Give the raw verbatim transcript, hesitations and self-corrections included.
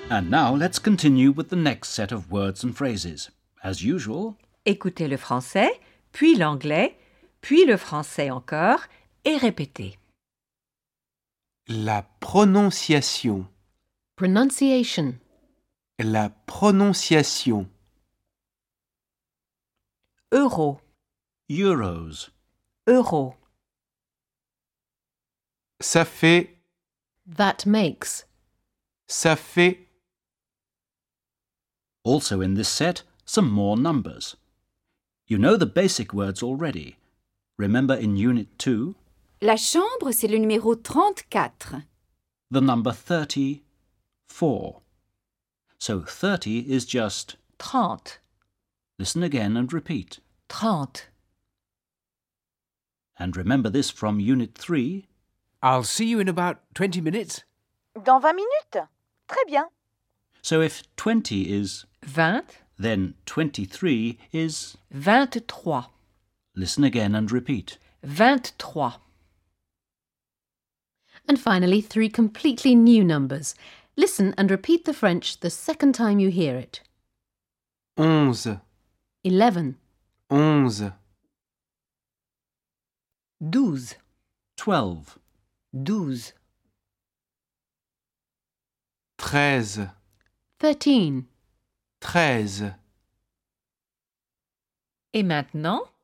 And now let's continue with the next set of words and phrases. As usual, Écoutez le français, puis l'anglais, puis le français encore, et répétez. La prononciation. Pronunciation. La prononciation. Euro, euros, euro. Ça fait, That makes. ça fait, also in this set, some more numbers. You know the basic words already. Remember in Unit two, La chambre, c'est le numéro trente-quatre. the number thirty-four. So thirty is just... Trente, Listen again and repeat. trente. And remember this from Unit three, I'll see you in about twenty minutes. Dans vingt minutes. Très bien. so if twenty is... Vingt, then twenty-three is... vingt-trois, Listen again and repeat. vingt-trois. And finally, three completely new numbers. Listen and repeat the French the second time you hear it. onze, Eleven, onze, Douze, twelve, douze. treize, thirteen. treize. Et maintenant,